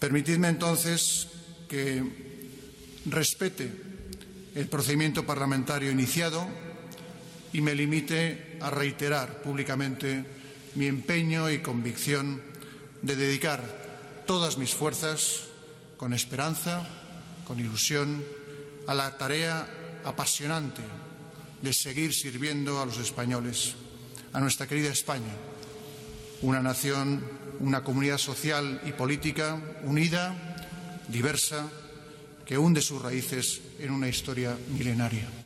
Permitidme entonces que respete el procedimiento parlamentario iniciado y me limite a reiterar públicamente mi empeño y convicción de dedicar todas mis fuerzas, con esperanza, con ilusión, a la tarea apasionante de seguir sirviendo a los españoles, a nuestra querida España, una nación, una comunidad social y política unida, diversa, que hunde sus raíces en una historia milenaria.